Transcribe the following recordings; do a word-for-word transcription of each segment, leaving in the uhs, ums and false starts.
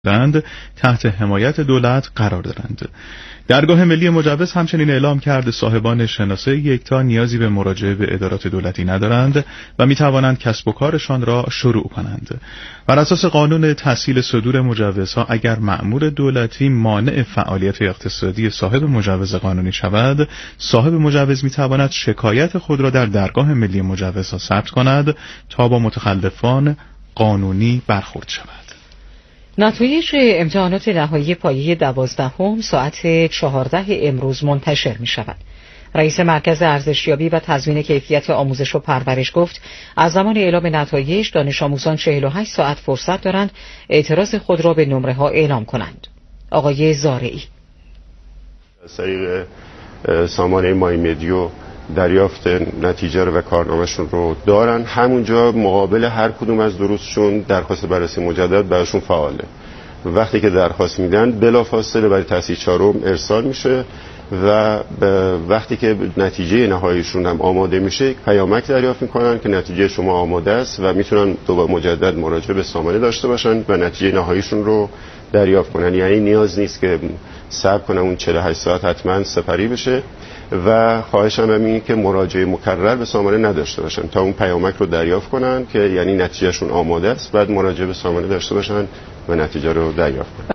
دارند تحت حمایت دولت قرار دارند. درگاه ملی مجوز همچنین اعلام کرد صاحبان شناسه یکتا نیازی به مراجعه به ادارات دولتی ندارند و می توانند کسب و کارشان را شروع کنند. بر اساس قانون تسهیل صدور مجوزها اگر مأمور دولتی مانع فعالیت اقتصادی صاحب مجوز قانونی شود، صاحب مجوز می تواند شکایت خود را در درگاه ملی مجوزها ثبت کند تا با متخلفان قانونی برخورد شود. نتایج امتحانات نهایی پایه دوازدهم ساعت چهارده امروز منتشر می شود. رئیس مرکز ارزشیابی و تضمین کیفیت آموزش و پرورش گفت از زمان اعلام نتایج دانش آموزان چهل و هشت ساعت فرصت دارند اعتراض خود را به نمره ها اعلام کنند. آقای زارعی: از طریق سامانه مای مدیو دریافت نتیجه رو و کارنامه‌شون رو دارن، همونجا مقابل هر کدوم از دروسشون درخواست بررسی مجدد براشون فعاله. وقتی که درخواست میدن بلافاصله برای تصحیح چهارم ارسال میشه و وقتی که نتیجه نهاییشون هم آماده میشه پیامک دریافت میکنن که نتیجه شما آماده است و میتونن دوباره مجدد مراجعه به سامانه داشته باشن و نتیجه نهاییشون رو دریافت کنن. یعنی نیاز نیست که صبر کنن اون چهل و هشت ساعت حتما سپری بشه و خواهشم هم اینه که مراجعه مکرر به سامانه نداشته باشن تا اون پیامک رو دریافت کنن که یعنی نتیجهشون آماده است، بعد مراجعه به سامانه داشته باشن و نتیجه رو دریافت کنن.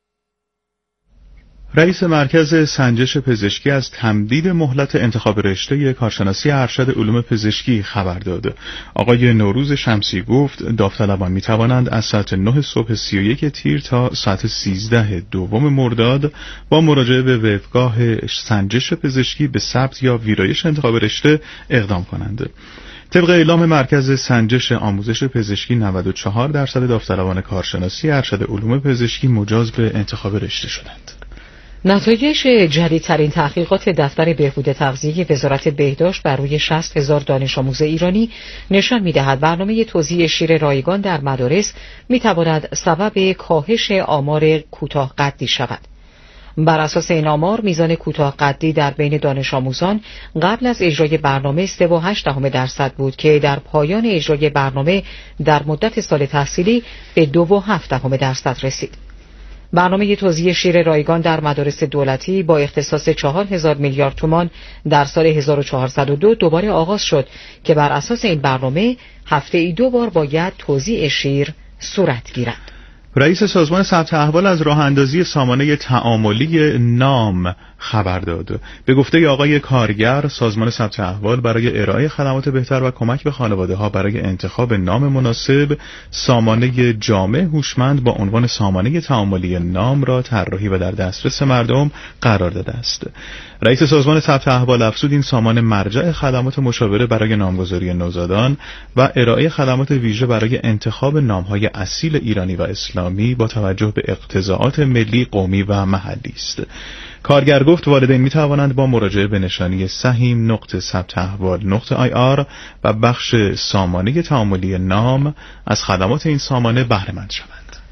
رئیس مرکز سنجش پزشکی از تمدید مهلت انتخاب رشته کارشناسی ارشد علوم پزشکی خبر داد. آقای نوروز شمسی گفت داوطلبان می توانند از ساعت نه صبح سی و یک تیر تا ساعت سیزده دوم مرداد با مراجعه به وبگاه سنجش پزشکی به ثبت یا ویرایش انتخاب رشته اقدام کنند. طبق اعلام مرکز سنجش آموزش پزشکی نود و چهار درصد داوطلبان کارشناسی ارشد علوم پزشکی مجاز به انتخاب رشته شدند. نتایج جدیدترین تحقیقات دفتر بهبود تغذیه وزارت بهداشت بر روی شصت هزار دانش آموز ایرانی نشان می‌دهد برنامه توزیع شیر رایگان در مدارس می‌تواند سبب کاهش آمار کوتاه قدی شود. بر اساس این آمار میزان کوتاه قدی در بین دانش آموزان قبل از اجرای برنامه سه و هشت دهم درصد بود که در پایان اجرای برنامه در مدت سال تحصیلی به دو و هفت دهم درصد رسید. برنامه توزیع شیر رایگان در مدارس دولتی با اختصاص چهار هزار میلیارد تومان در سال هزار و چهارصد و دو دوباره آغاز شد که بر اساس این برنامه هفته ای دو بار باید توزیع شیر صورت گیرد. رئیس سازمان ثبت احوال از راه اندازی سامانه تعاملی نام خبر داد. به گفته آقای کارگر، سازمان ثبت احوال برای ارائه خدمات بهتر و کمک به خانواده ها برای انتخاب نام مناسب سامانه جامع هوشمند با عنوان سامانه تعاملی نام را طراحی و در دسترس مردم قرار داده است. رئیس سازمان ثبت احوال افزود این سامانه مرجع خدمات مشاوره برای نامگذاری نوزادان و ارائه خدمات ویژه برای انتخاب نام‌های اصیل ایرانی و اسلامی با توجه به اقتضاعات ملی، قومی و محلی است. کارگر گفت والدین می توانند با مراجعه به نشانی سهیم نقطه ثبت احوال نقطه آی آر و بخش سامانه تعاملی نام از خدمات این سامانه بهره مند شوند.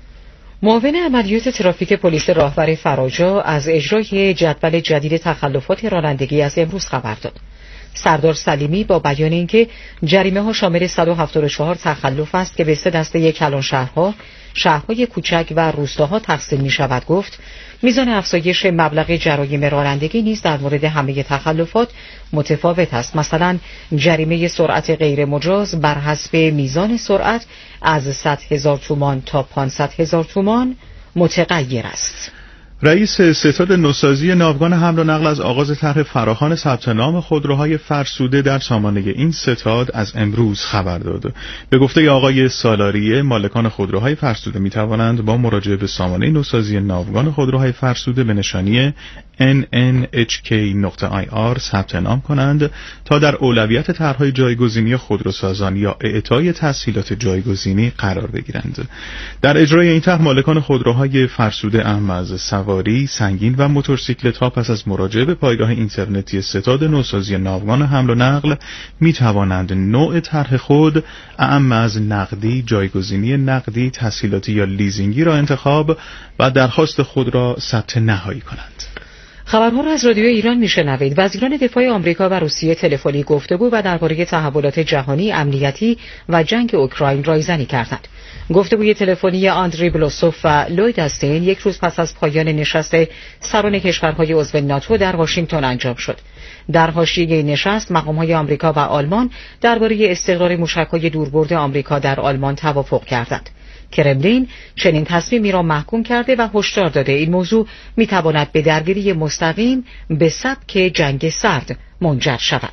معاون عملیات ترافیک پلیس راهور فراجا از اجرای جدول جدید تخلفات رانندگی از امروز خبر داد. سردار سلیمی با بیان اینکه جریمه ها شامل صد و هفتاد و چهار تخلف است که به سه دسته کلان شهرها، شهرهای کوچک و روستاها تقسیم می شود گفت میزان افزایش مبلغ جرایم رانندگی نیز در مورد همه تخلفات متفاوت است. مثلا جریمه سرعت غیر مجاز بر حسب میزان سرعت از صد هزار تومان تا پانصد هزار تومان متغیر است. رئیس ستاد نوسازی ناوگان حمل و نقل از آغاز طرح فراخوان ثبت نام خودروهای فرسوده در سامانه این ستاد از امروز خبر داد. به گفته آقای سالاریه، مالکان خودروهای فرسوده می توانند با مراجعه به سامانه نوسازی ناوگان خودروهای فرسوده به نشانی ان ان اچ کی نقطه آی آر ثبت نام کنند تا در اولویت طرحهای جایگزینی خودروسازان یا اعطای تسهیلات جایگزینی قرار بگیرند. در اجرای این طرح مالکان خودروهای فرسوده اهم از سواری، سنگین و موتورسیکلت ها پس از مراجعه به پایگاه اینترنتی ستاد نوسازی ناوگان حمل و نقل می توانند نوع طرح خود اهم از نقدی، جایگزینی نقدی، تسهیلاتی یا لیزینگی را انتخاب و درخواست خود را ثبت نهایی کنند. خبرها را از رادیو ایران میشنوید. وزیران دفاع آمریکا و روسیه تلفنی گفتگو و درباره تحولات جهانی، امنیتی و جنگ اوکراین رایزنی کردند. گفتگوی تلفنی آندری بلوسوف و لوید استین یک روز پس از پایان نشست سران کشورهای عضو ناتو در واشنگتن انجام شد. در حاشیه نشست مقام‌های آمریکا و آلمان درباره استقرار موشک‌های دوربرد آمریکا در آلمان توافق کردند. کرملین چنین تصمیمی را محکوم کرده و هشدار داده این موضوع می‌تواند به درگیری مستقیم به سبک جنگ سرد منجر شود.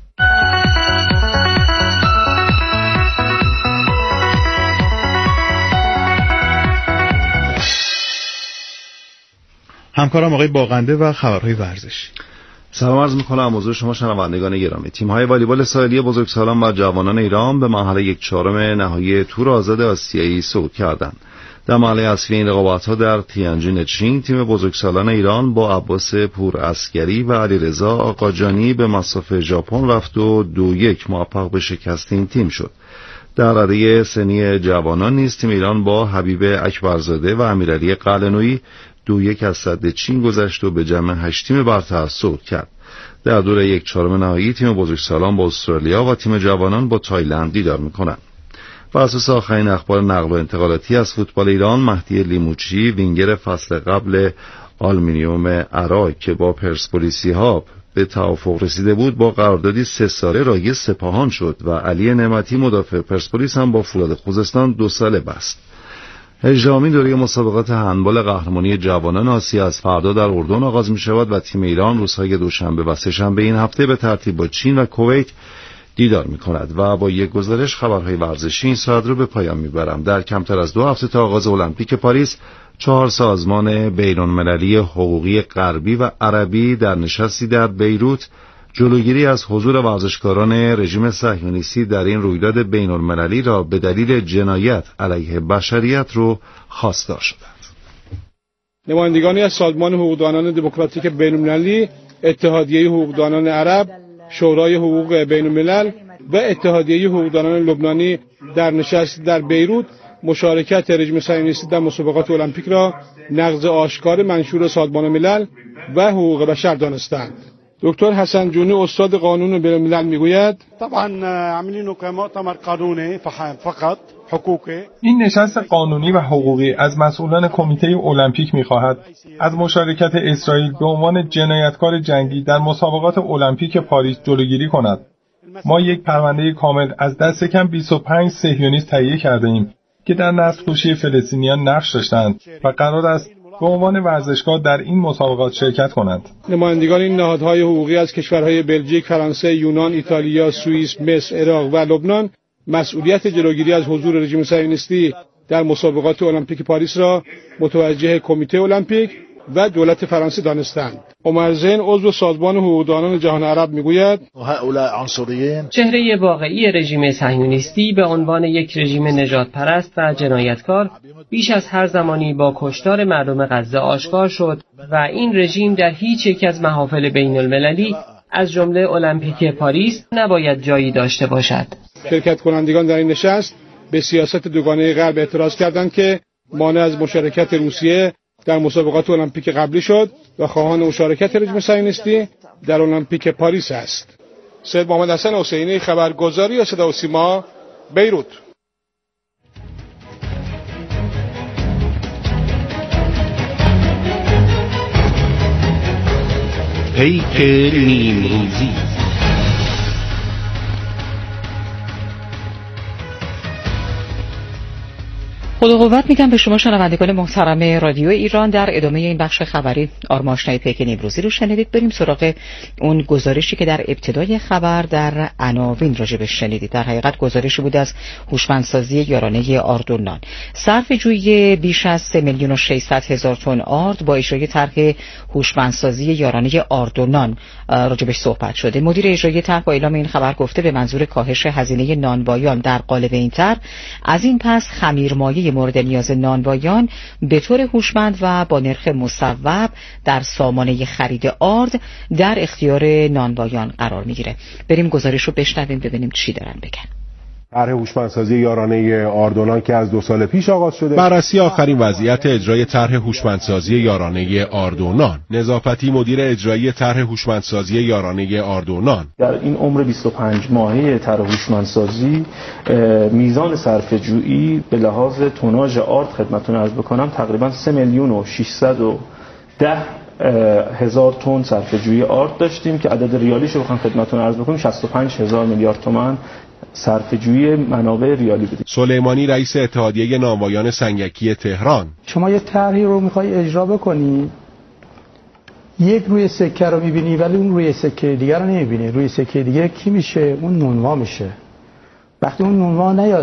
همکارم آقای باغنده و خبرهای ورزشی. سلام عرض می‌کنم حضور شما شنوندگان گرامی. تیم‌های والیبال ساحلی بزرگسالان و جوانان ایران به مرحله یک چهارم نهایی تور آزاد آسیایی صعود کردند. در مرحله اصلی این رقابت‌ها در تیانجین چین تیم بزرگسالان ایران با عباس پور عسکری و علیرضا آقاجانی به مصاف ژاپن رفت و دو یک موفق به شکست این تیم شد. در رده سنی جوانان نیز تیم ایران با حبیب اکبرزاده و امیرعلی قلعه‌نویی دو یک از سد چین گذشت و به جمع هشت تیم برتر صعود کرد. در دور یک چهارم نهایی تیم بزرگسالان با استرالیا و تیم جوانان با تایلند دیدار می‌کنند. بر اساس آخرین اخبار نقل و انتقالاتی از فوتبال ایران، مهدی لیموچی وینگر فصل قبل آلومینیوم عراق که با پرسپولیسی‌ها به توافق رسیده بود با قراردادی سه ساله رایج سپاهان شد و علی نعمتی مدافع پرسپولیس هم با فولاد خوزستان دو ساله بست. هجدهمین دوره مسابقات هندبال قهرمانی جوانان آسیا از فردا در اردن آغاز می شود و تیم ایران روزهای دوشنبه و سه‌شنبه این هفته به ترتیب با چین و کویت دیدار می کند. و با یک گزارش خبرهای ورزشی این ساعت رو به پایان می برم. در کمتر از دو هفته تا آغاز المپیک پاریس، چهار سازمان بین‌المللی حقوقی غربی و عربی در نشستی در بیروت جلوگیری از حضور ورزشکاران رژیم صهیونیستی در این رویداد بین‌المللی را به دلیل جنایت علیه بشریت رو خواستار شدند. نمایندگانی از سازمان حقوقدانان دموکراتیک بین‌المللی، اتحادیه حقوقدانان عرب، شورای حقوق بین‌الملل و اتحادیه حقوقدانان لبنانی در نشست در بیروت مشارکت رژیم صهیونیستی در مسابقات المپیک را نقض آشکار منشور سازمان ملل و حقوق بشر دانستند. دکتر حسن جونی استاد قانون بین‌الملل میگوید طبعا عاملينه كمؤتمر قانوني فقط حقوقی. این نشست قانونی و حقوقی از مسئولان کمیته المپیک می‌خواهد از مشارکت اسرائیل به عنوان جنایتکار جنگی در مسابقات المپیک پاریس جلوگیری کند. ما یک پرونده کامل از دست کم بیست و پنج صهیونیست تهیه کرده ایم که در نسل‌کشی فلسطینیان نقش داشتند و قرار است به عنوان ورزشکار در این مسابقات شرکت کنند. نمایندگان این نهادهای حقوقی از کشورهای بلژیک، فرانسه، یونان، ایتالیا، سوئیس، مصر، عراق و لبنان مسئولیت جلوگیری از حضور رژیم صهیونیستی در مسابقات المپیک پاریس را متوجه کمیته المپیک و دولت فرانسه دانستند. عمر زین عضو سازمان حقوقدانان جهان عرب میگوید چهره واقعی رژیم صهیونیستی به عنوان یک رژیم نژاد پرست و جنایتکار بیش از هر زمانی با کشتار مردم غزه آشکار شد و این رژیم در هیچ یک از محافل بین المللی از جمله المپیک پاریس نباید جایی داشته باشد. شرکت کنندگان در این نشست به سیاست دوگانه غرب اعتراض کردند که مانع از مشارکت روسیه در مسابقات المپیک قبلی شد و خواهان مشارکت رژیم صهیونیستی در المپیک پاریس است. سید محمد حسن حسینی، خبرگزاری صدا و سیما، بیروت. پیک نیمروزی. خدا قوت میگم به شما شنوندگان محترم رادیو ایران. در ادامه این بخش خبری آرماشنای پیک نیمروزی رو شنیدید. بریم سراغ اون گزارشی که در ابتدای خبر در عناوین راجبش شنیدید. در حقیقت گزارشی بود از هوشمندسازی یارانه آردونان. صرف جویی بیش از سه میلیون و ششصد هزار تن آرد با اجرای طرح هوشمندسازی یارانه آردونان راجبش صحبت شده. مدیر اجرایی طرح با اعلام این خبر گفته به منظور کاهش هزینه نانوایان در قالب این طرح از این پس خمیرمایه مورد نیاز نانوایان به طور هوشمند و با نرخ مصوب در سامانه خرید آرد در اختیار نانوایان قرار میگیره. بریم گزارش رو بشنویم ببینیم چی دارن بگن. طرح هوشمندسازی یارانه آردونان که از دو سال پیش آغاز شده. بررسی آخرین وضعیت اجرای طرح هوشمندسازی یارانه آردونان. نظافتی مدیر اجرایی طرح هوشمندسازی یارانه آردونان. در این عمر بیست و پنج ماهه طرح هوشمندسازی میزان صرفه‌جویی به لحاظ توناژ آرد خدمتتون عرض بکنم تقریبا سه میلیون و ششصد و ده هزار تن صرفه‌جویی آرد داشتیم که عدد ریالیش رو بخوام خدمتتون عرض بکنم شصت و پنج هزار میلیارد تومان صرفه‌جویی منابع ریالی بودیم. سلیمانی رئیس اتحادیه نانوایان سنگکی تهران. شما یه طرحی رو میخوای اجرا بکنی، یک روی سکه رو میبینی ولی اون روی سکه دیگر رو نمیبینی. روی سکه دیگه کی میشه؟ اون نونوا میشه. وقتی اون نونوا نیاد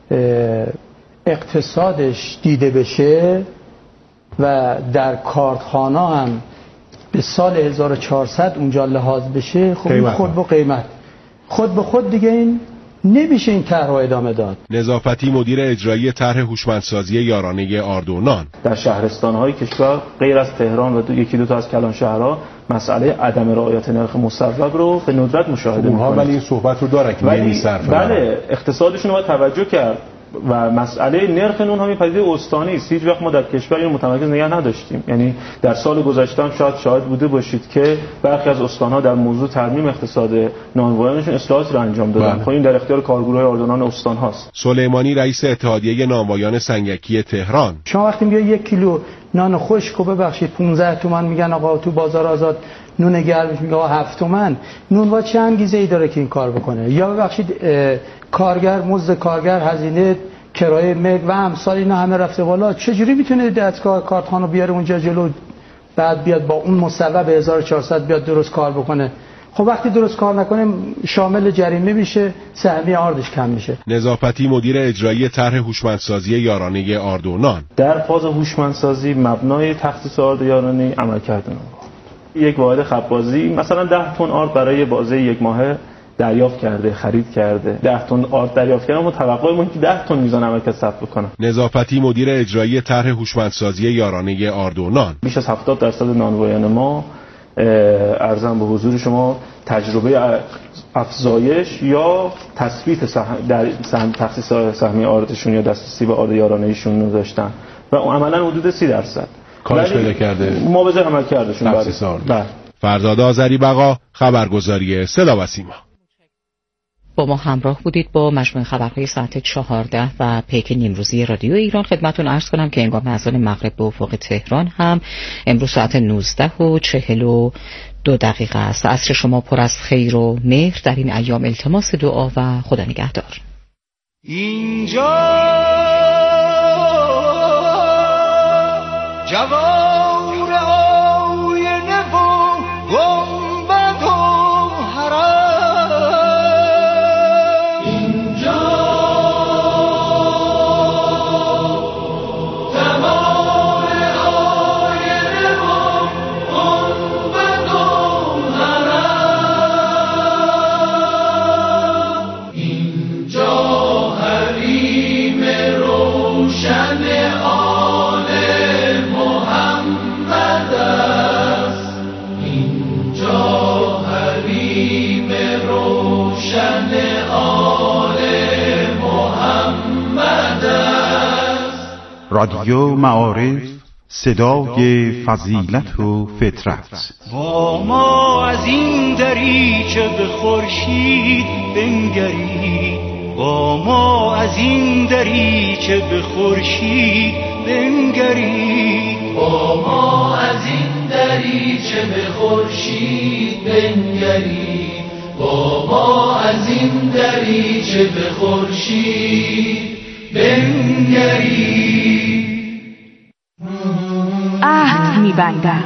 اقتصادش دیده بشه و در کارخانه هم به سال هزار و چهارصد اونجا لحاظ بشه، خب خود به قیمت خود به خود دیگه این نمیشه این طرح رو ادامه داد. نظافتی مدیر اجرایی طرح هوشمندسازی یارانه آردونان. در شهرستان‌های کشور غیر از تهران و دو یکی دو تا از کلان شهرها مسئله عدم رعایت نرخ مصوب رو به ندرت مشاهده می‌کنیم. اونها ولی این صحبت رو داره که نمی‌صرفه. بله، اقتصادشون رو باید توجه کرد و مسئله نرخ نون هم یه پدیده استانی است. هیچ وقت ما در کشور اینو متمرکز نگه نداشتیم. یعنی در سال گذشته هم شاید شاهد بوده باشید که برخی از استان‌ها در موضوع ترمیم اقتصاد نانوایانشون اصلاحات رو انجام دادن. خب این در اختیار کارگروهای آردونان استان هاست. سلیمانی رئیس اتحادیه نانوایان سنگکی تهران. شما وقتی میگه یک کیلو نان خشک رو ببخشید پانزده تومان میگن آقا تو بازار آزاد نون گرمش میگه آقا هفت تومان. نونوا چه انگیزه‌ای داره که این کار بکنه؟ یا ببخشید کارگر مزد کارگر هزینه کرایه مگ و امثال اینا همه رفته بالا. چجوری میتونه دستگاه کارخانه بیاره اونجا جلو بعد بیاد با اون مصوب هزار و چهارصد بیاد درست کار بکنه؟ خب وقتی درست کار نکنه شامل جریمه میشه، سهمیه آردش کم میشه. نظافتی مدیر اجرایی طرح هوشمندسازی یارانه آردونان. در فاز هوشمندسازی مبنای تخصیص آرد یارانه عمل کردن یک واحد خبازی مثلا ده تن آرد برای بازه یک ماهه دریافت کرده، خرید کرده. ده تن آرد دریافت کردن و توقع ما که ده تن میزان عملکرد ثبت بکنه. نظافتی مدیر اجرایی طرح هوشمندسازی یارانه آردونان. بیش از هفتاد درصد نانوایان ما ارزم به حضور شما تجربه افزایش یا تثبیت سهم در سهم تخصیص سهمیه آردشون یا دسترسی به آرد یارانه ایشون رو داشتن و عملا حدود سی درصد کارش پیدا کرده مواجه عمل کردشون. تخصیص آرد. فرزاد آذری بقا، خبرگزاری صدا و سیما. با ما همراه بودید با مجموعه خبرهای ساعت چهارده و پیک نیمروزی رادیو ایران. خدمتون عرض کنم که هنگام اذان مغرب به افق تهران هم امروز ساعت نوزده و چهل و دو دقیقه است. عصر شما پر از خیر و مهر در این ایام. التماس دعا و خدا نگهدار. اینجا جوار آینه و گنبد و حرم، اینجا جوار آینه و گنبد و حرم، اینجا حریم روشن رادیو معارف، صدای فضیلت و فطرت. با ما از این دریچه به خورشید بنگرید، با ما از این دریچه به خورشید بنگرید، با ما از این دریچه به خورشید بنگرید، با ما از این دریچه به خورشید بنگرید. عهد می‌بندم.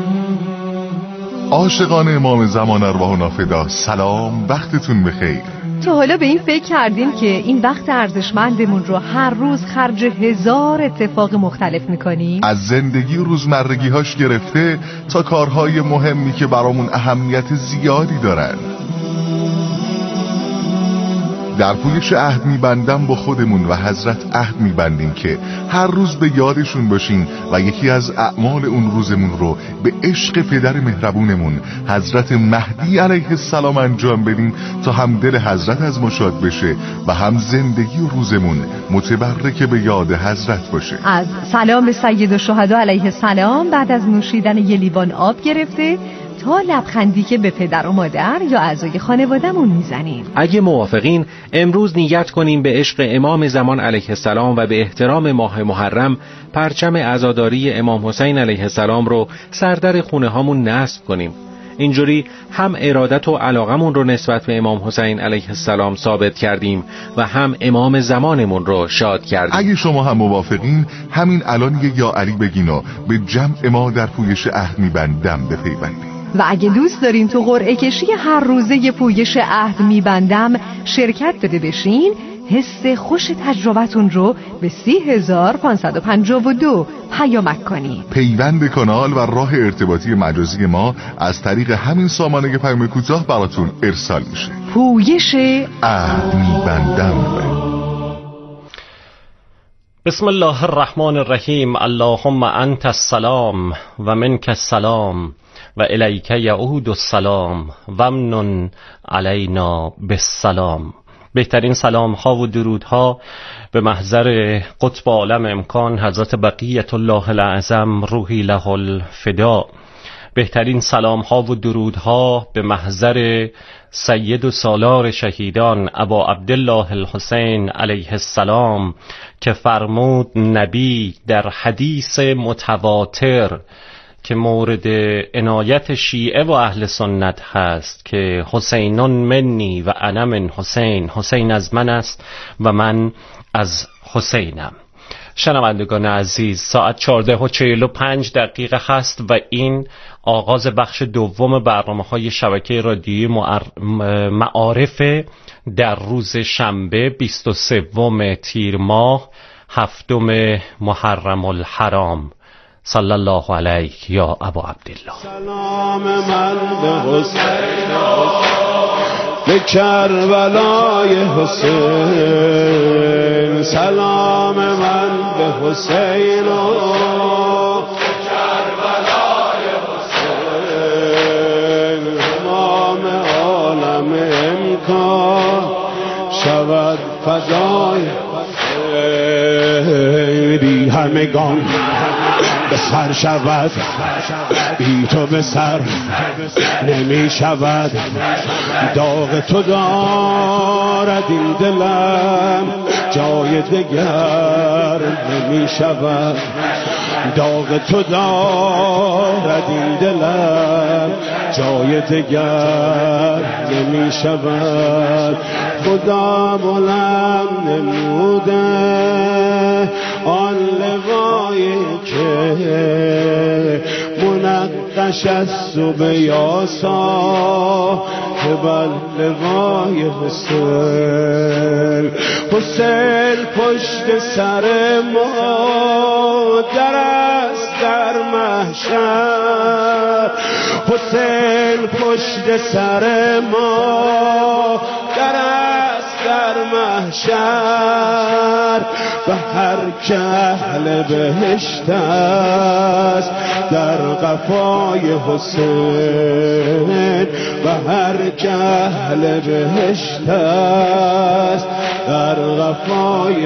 عاشقان امام زمان ارواح نافدا سلام، وقتتون بخیر. تا حالا به این فکر کردین که این وقت ارزشمندمون رو هر روز خرج هزار اتفاق مختلف میکنیم؟ از زندگی روزمرگی هاش گرفته تا کارهای مهمی که برامون اهمیت زیادی دارن. در پویش عهد میبندم با خودمون و حضرت عهد میبندیم که هر روز به یادشون باشیم و یکی از اعمال اون روزمون رو به عشق پدر مهربونمون حضرت مهدی علیه السلام انجام بدیم تا هم دل حضرت از ما شاد بشه و هم زندگی و روزمون متبرک به یاد حضرت باشه. از سلام به سید الشهدا علیه السلام بعد از نوشیدن یه لیوان آب گرفته تا لبخندی که به پدر و مادر یا اعضای خانواده‌مون میزنیم. اگه موافقین امروز نیت کنیم به عشق امام زمان علیه السلام و به احترام ماه محرم پرچم عزاداری امام حسین علیه السلام رو سردر خونه هامون نصب کنیم. اینجوری هم ارادت و علاقمون رو نسبت به امام حسین علیه السلام ثابت کردیم و هم امام زمانمون رو شاد کردیم. اگه شما هم موافقین همین الان یه یا علی بگین و به جمع ما در پویش عهد میبندم بپیوندیم. و اگه دوست دارین تو قرعه کشی هر روزه پویش عهد میبندم شرکت داده بشین، حس خوش تجربتون رو به سی هزار پانصد و پنجاه و دو پیامک کنید. پیوند کانال و راه ارتباطی مجازی ما از طریق همین سامانه پیام کوتاه براتون ارسال میشه. پویش عهد میبندم. بسم الله الرحمن الرحیم. اللهم انت السلام و منک السلام و الیک یعود السلام و امن علینا بالسلام. بهترین سلام ها و درود ها به محضر قطب عالم امکان حضرت بقیت الله الاعظم روحی له الفدا. بهترین سلام ها و درود ها به محضر سید و سالار شهیدان ابا عبدالله الحسین علیه السلام که فرمود نبی در حدیث متواتر که مورد عنایت شیعه و اهل سنت هست که حسینون منی و انا من حسین، حسین از من است و من از حسینم. شنوندگان عزیز، ساعت چهارده و چهل و پنج دقیقه هست و این آغاز بخش دوم برنامه های شبکه رادیویی معارف در روز شنبه بیست و سوم تیر ماه هفتم محرم الحرام. صلی الله علیک یا ابا عبدالله. سلام من به حسین به کربلای حسین، سلام من به حسین و کربلای حسین، امام عالم امکان شود فدای حسین. بی همگان به سر شود، بی تو به سر نمی شود. داغ تو دارد این دلم، جای دگر نمی شود. داغ تو دارد این دلم، جای دگر نمی شود. خدا بلند نموده آن لوایی که منقش است و به یاسا که بر لوای حسین. حسین پشت سر ما در است در محشر، حسین پشت سر ما در است در محشر. و هر که اهل بهشت است در قفای حسین، و هر که اهل بهشت است در قفای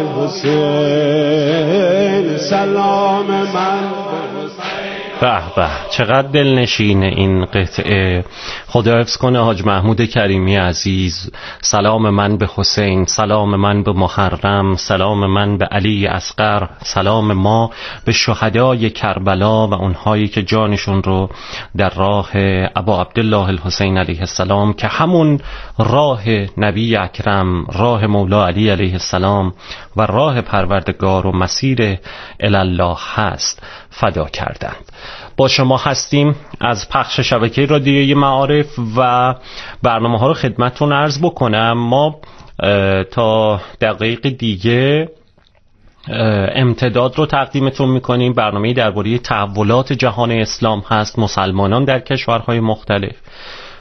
حسین. سلام من به به، چقدر دلنشین این قطعه. خدا حفظ کنه حاج محمود کریمی عزیز. سلام من به حسین، سلام من به محرم، سلام من به علی اصغر، سلام ما به شهدای کربلا و اونهایی که جانشون رو در راه ابا عبدالله الحسین علیه السلام که همون راه نبی اکرم، راه مولا علی علیه السلام و راه پروردگار و مسیر الله هست فدا کردند. با شما هستیم از پخش شبکه رادیویی معارف و برنامه ها رو خدمتتون عرض بکنم. ما تا دقیق دیگه امتداد رو تقدیمتون میکنیم. برنامه درباره تحولات جهان اسلام هست، مسلمانان در کشورهای مختلف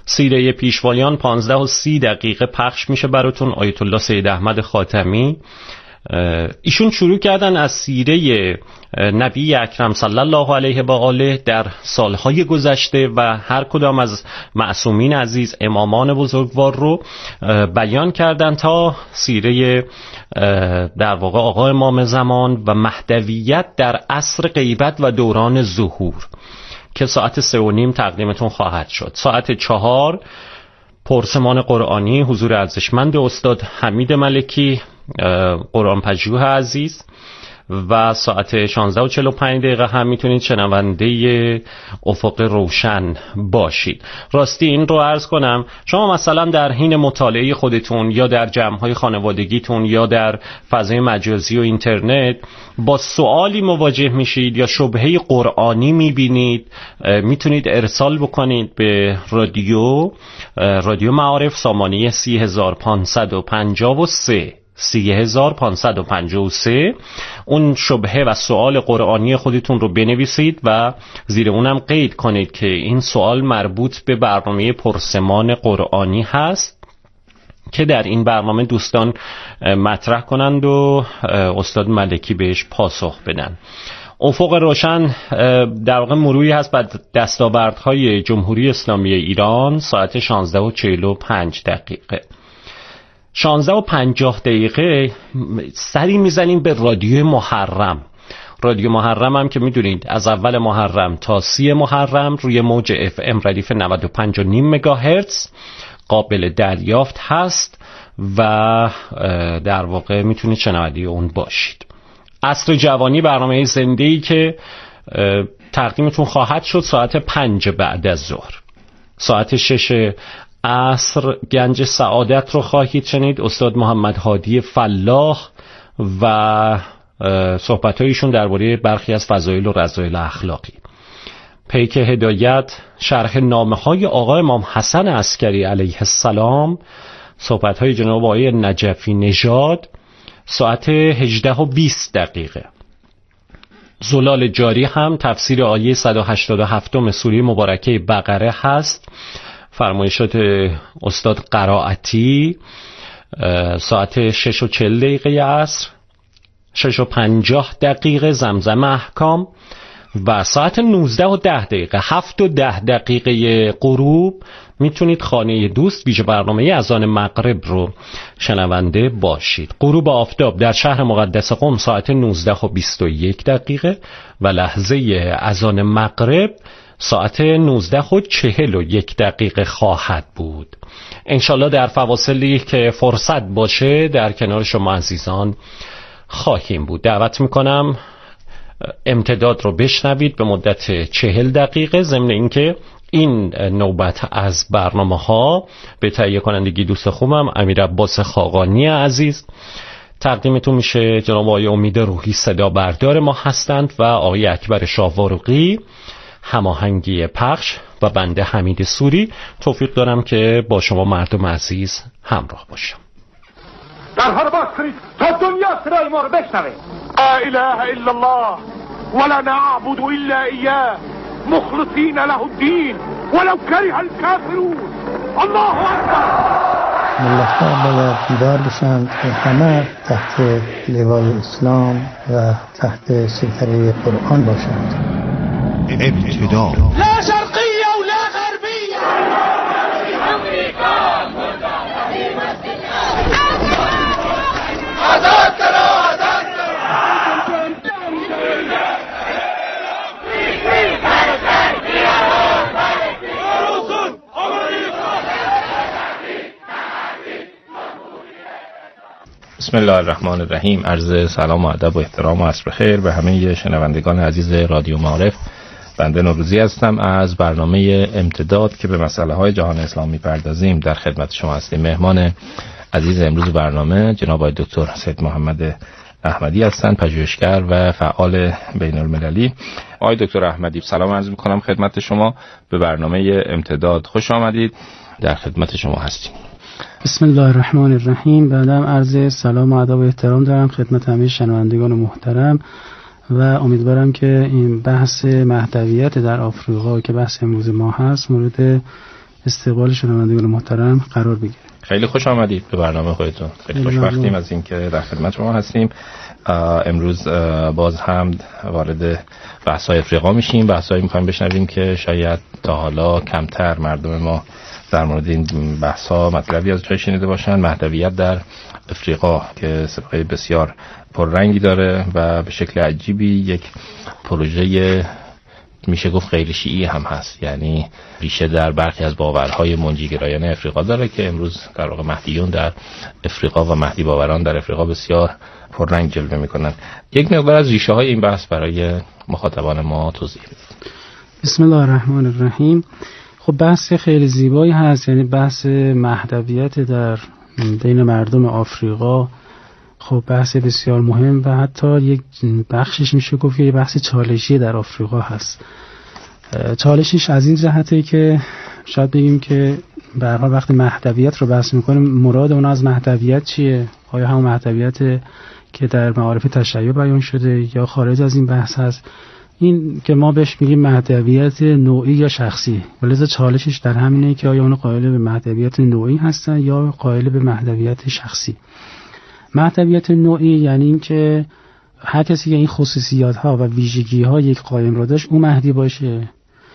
سیره پیشوایان پانزده و سی دقیقه پخش میشه براتون. آیت الله سید احمد خاتمی ایشون شروع کردن از سیره نبی اکرم صلی الله علیه و آله در سالهای گذشته و هر کدام از معصومین عزیز، امامان بزرگوار رو بیان کردن تا سیره در واقع آقا امام زمان و مهدویت در عصر غیبت و دوران ظهور که ساعت سه و نیم تقدیمتون خواهد شد. ساعت چهار پرسمان قرآنی حضور ارزشمند استاد حمید ملکی قرآن پژوه عزیز و ساعت شانزده و چهل و پنج دقیقه هم میتونید شنونده افق روشن باشید. راستی این رو عرض کنم، شما مثلا در حین مطالعه خودتون یا در جمع‌های خانوادگیتون یا در فضای مجازی و اینترنت با سوالی مواجه میشید یا شبهه قرآنی میبینید، میتونید ارسال بکنید به رادیو رادیو معارف سامانه سی هزار پانصد و پنجاه و سه سی هزار پانصد و پنجاه و سه. اون شبهه و سوال قرآنی خودتون رو بنویسید و زیر اونم قید کنید که این سوال مربوط به برنامه پرسمان قرآنی هست که در این برنامه دوستان مطرح کنند و استاد ملکی بهش پاسخ بدن. افق روشن در واقع مروری هست بر دستاوردهای جمهوری اسلامی ایران. ساعت شانزده و چهل و پنج دقیقه شانزده و پنجاه دقیقه سری میزنیم به رادیو محرم. رادیو محرم هم که میدونید از اول محرم تا سی محرم روی موج اف ام ردیف نود و پنج و نیم مگاهرتز قابل دریافت هست و در واقع میتونید شنونده اون باشید. عصر جوانی برنامه زنده‌ای که تقدیمتون خواهد شد ساعت پنج بعد از ظهر. ساعت شش عصر گنج سعادت رو خواهید شنید. استاد محمد هادی فلاح و صحبت‌هایشون درباره برخی از فضایل و رذایل اخلاقی. پیک هدایت شرح نامه‌های آقا امام حسن عسکری علیه السلام، صحبت‌های جناب آقای نجفی نژاد ساعت هجده و بیست دقیقه. زلال جاری هم تفسیر آیه صد و هشتاد و هفت سوره مبارکه بقره هست. فرمایشات استاد قرائتی ساعت شش و چهل دقیقه عصر. شش و پنجاه دقیقه زمزم احکام و ساعت نوزده و ده دقیقه هفت و ده دقیقه غروب میتونید خانه دوست ویژه برنامه اذان مغرب رو شنونده باشید. غروب آفتاب در شهر مقدس قم ساعت نوزده و بیست و یک دقیقه و لحظه اذان مغرب ساعت نوزده و چهل و یک دقیقه خواهد بود. انشالله در فواصلی که فرصت باشه در کنار شما عزیزان خواهیم بود. دعوت میکنم امتداد رو بشنوید به مدت چهل دقیقه. ضمن اینکه این نوبت از برنامه ها به تهیه کنندگی دوست خوبم امیر عباس خاقانی عزیز تقدیمتون میشه. جناب آقای امید روحی صدا بردار ما هستند و آقای اکبر شاهوارقی هماهنگی پخش و بنده حمید سوری. توفیق دارم که با شما مردم عزیز همراه باشم. در حال باز کنید تا دنیا صدای ما رو بشنوه. لا اله الا الله ولا نعبد الا ایاه مخلصین له الدین ولو کره الکافرون. الله اکبر. ملت‌ها باید بیدار بشند که همه تحت لوای اسلام و تحت سیطره قرآن باشند. ابتدا لا شرقیه و لا غربیه. امریکا آزاد کرو آزاد بسم الله الرحمن الرحیم. عرض سلام و ادب و احترام و عصر بخیر به همه شنوندگان عزیز رادیو معارف. بنده نوروزی هستم از برنامه امتداد که به مسئله های جهان اسلام میپردازیم در خدمت شما هستیم. مهمان عزیز امروز برنامه جناب آقای دکتر سید محمد احمدی هستند، پژوهشگر و فعال بین المللی. آقای دکتر احمدی سلام عرض میکنم خدمت شما. به برنامه امتداد خوش آمدید. در خدمت شما هستیم. بسم الله الرحمن الرحیم. بعدم عرض سلام و ادب و احترام دارم خدمت همه شنوندگان محترم و امیدوارم که این بحث مهدویت در آفریقا که بحث امروز ما هست مورد استقبال شنوندگان محترم قرار بگیریم. خیلی خوش آمدید به برنامه خودتون. خیلی خوشبختیم از اینکه در خدمت شما هستیم. امروز باز هم وارد بحث‌های افریقا میشیم. بحث‌هایی می‌خوایم بشنویم که شاید تا حالا کمتر مردم ما در مورد این بحث‌ها مطلبی از جای شنیده باشن. مهدویت در افریقا که سابقه بسیار پررنگی داره و به شکل عجیبی یک پروژه میشه گفت غیر شیعی هم هست، یعنی ریشه در برخی از باورهای منجیگرایانه افریقا داره که امروز در واقع مهدیون در افریقا و مهدی باوران در افریقا بسیار پررنگ جلوه میکنن. یک مقدار از ریشه های این بحث برای مخاطبان ما توضیح بدید. بسم الله الرحمن الرحیم. خب بحث خیلی زیبایی هست، یعنی بحث مهدویت در بین مردم آفریقا. خب بحث بسیار مهم و حتی یک بخشش میشه گفت که یه بحث چالشی در آفریقا هست. چالشش از این جهته که شاید بگیم که به هر حال وقتی مهدویت رو بحث میکنیم مراد اون از مهدویت چیه؟ آیا همون مهدویت که در معارف تشیع بیان شده یا خارج از این بحث هست؟ این که ما بهش میگیم مهدویت نوعی یا شخصی، ولذا چالشش در همینه که آیا اون قائل به مهدویت نوعی هستن یا قائل به مهدویت شخصی. مهدویت نوعی یعنی این که هر کسی که این خصوصیات ها و ویژگی ها یک قائم را داشت اون مهدی باشه،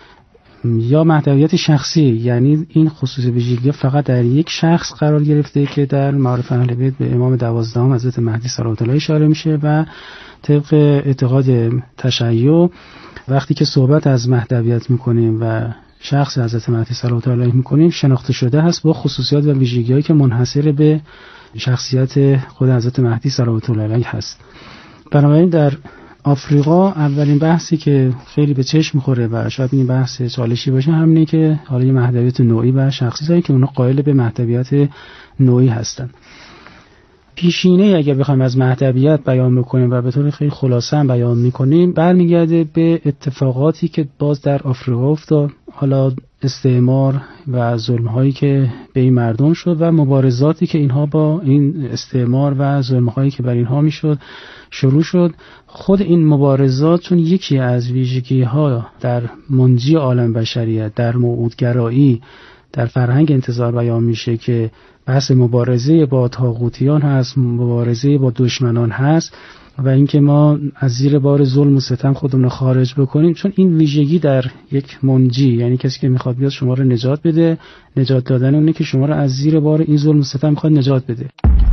یا مهدویت شخصی یعنی این خصوصی ویژگی فقط در یک شخص قرار گرفته که در معارف اهل بیت به امام دوازدهم حضرت مهدی صلوات الله اشاره میشه و طبق اعتقاد تشیع وقتی که صحبت از مهدویت میکنیم و شخص حضرت مهدی صلوات الله میکنیم شناخته شده هست با خصوصیات و ویژگی‌هایی که منحصر به شخصیت خود حضرت مهدی صلوات الله علیه هست. بنابراین در آفریقا اولین بحثی که خیلی به چشم میخوره و شاید این بحث چالشی باشه همینه که حالا یه مهدویت نوعی و شخصی داره که اونا قائل به مهدویت نوعی هستن. پیشینه اگر بخوایم از مهدویت بیان بکنیم و به طور خیلی خلاصه هم بیان میکنیم برمیگرده به اتفاقاتی که باز در آفریقا افتاد، حالا استعمار و ظلم‌هایی که به این مردم شد و مبارزاتی که اینها با این استعمار و ظلم‌هایی که بر اینها میشد شروع شد. خود این مبارزات چون یکی از ویژگی‌ها در منجی عالم بشریت، در موعودگرایی، در فرهنگ انتظار بیان میشه که بحث مبارزه با طاغوتیان هست، مبارزه با دشمنان هست و اینکه ما از زیر بار ظلم و ستم خودمون خارج بکنیم، چون این ویژگی در یک منجی یعنی کسی که میخواد بیاد شما رو نجات بده، نجات دادن اونه که شما رو از زیر بار این ظلم و ستم میخواد نجات بده.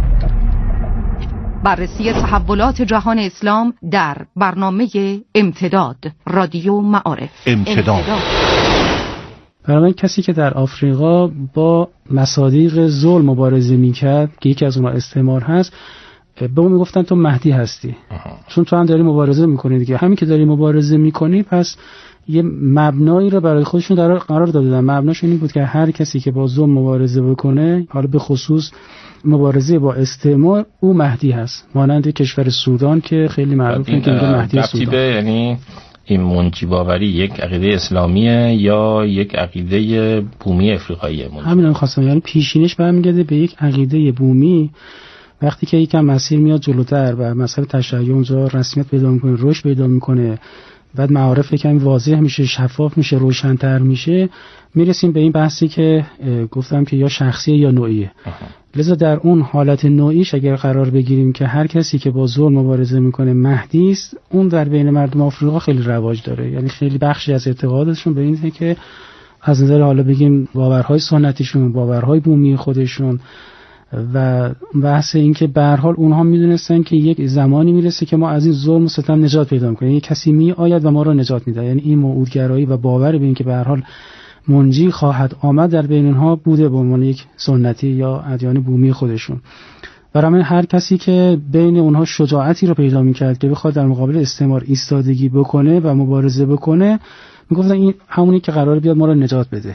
بررسی تحولات جهان اسلام در برنامه امتداد رادیو معارف. امتداد, امتداد. برای کسی که در آفریقا با مصادیق ظلم مبارزه میکرد که یکی از اونها استعمار هست، به اون میگفتن تو مهدی هستی. آها. چون تو هم داری مبارزه میکنی دیگه، همین که داری مبارزه میکنی پس یه مبنایی رو برای خودشون در قرار دادن. مبناش این بود که هر کسی که با ظلم مبارزه بکنه، حالا به خصوص مبارزه با استعمار، او مهدی هست. مانند کشور سودان که خیلی معروفه که میگه مهدی سودان. یعنی این منجی باوری یک عقیده اسلامیه یا یک عقیده بومی افریقاییه؟ همین خواستم، یعنی پیشینش برمیگرده به یک عقیده بومی. وقتی که یکم مسیر میاد جلوتر و مسئله تشیع اونجا رسمیت پیدا میکنه، رشد پیدا میکنه، بعد معارف یکم واضح میشه، شفاف میشه، روشن‌تر میشه، میرسیم به این بحثی که گفتم که یا شخصیه یا نوعیه. لذا در اون حالت نوعیش اگر قرار بگیریم که هر کسی که با ظلم مبارزه میکنه مهدی است، اون در بین مردم آفریقا خیلی رواج داره. یعنی خیلی بخشی از اعتقادشون به اینه که از نظر حالا بگیم باورهای سنتیشون، باورهای بومی خودشون و بحث این که به هر حال اونها میدونستن که یک زمانی میرسه که ما از این ظلم و ستم نجات پیدا میکنیم، یک کسی می آید و ما رو نجات میده. یعنی این موعودگرایی و باور به این که به هر حال منجی خواهد آمد در بین اونها بوده به عنوان یک سنتی یا ادیان بومی خودشون. برای هر کسی که بین اونها شجاعتی رو پیدا میکرد که بخواد در مقابل استعمار ایستادگی بکنه و مبارزه بکنه، میگفتن این همونی که قراره بیاد ما رو نجات بده.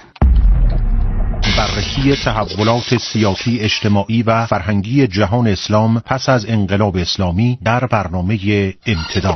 بررسی تحولات سیاسی، اجتماعی و فرهنگی جهان اسلام پس از انقلاب اسلامی در برنامه امتداد.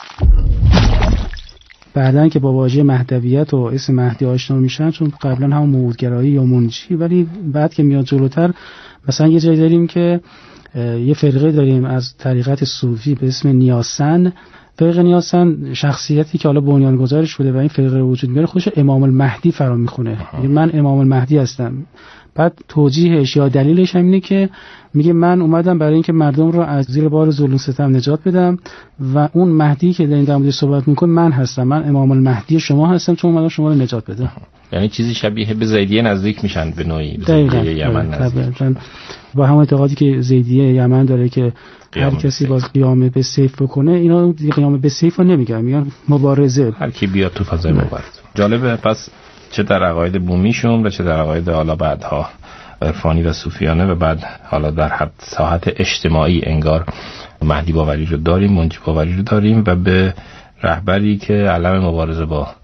بعدن که با واژه مهدویت و اسم مهدی آشنا میشن، چون قبلا هم موعودگرایی یا منجی، ولی بعد که میاد جلوتر مثلا یه جایی داریم که یه فرقه داریم از طریقت صوفی به اسم نیاسن فرقه نیاسن شخصیتی که حالا بنیانگذارش بوده و این فرقه وجود میاره خودش امام المهدی فرا میخونه. میگه من امام المهدی هستم. بعد توجیهش یا دلیلش هم اینه که میگه من اومدم برای اینکه مردم رو از زیر بار ظلم و ستم نجات بدم و اون مهدی که دارین در موردش صحبت میکنه من هستم، من امام المهدی شما هستم چون اومدم شما رو نجات بدم. یعنی چیزی شبیه به زیدیه نزدیک میشن به نوعی، به زیدیه یمن نزدیک. با همون اعتقادی که زیدیه یمن داره که هر کسی باز قیام به سیف بکنه، اینا قیام به سیف رو نمیگن، میگن مبارزه، هر کی بیاد تو فضای مبارزه. جالبه. پس چه در عقاید بومیشون و چه در عقاید حالا بعدها عرفانی و صوفیانه و بعد حالا در حد ساحت اجتماعی انگار مهدی باوری رو داریم، منجی باوری رو داریم و به رهبری که علم مبارزه با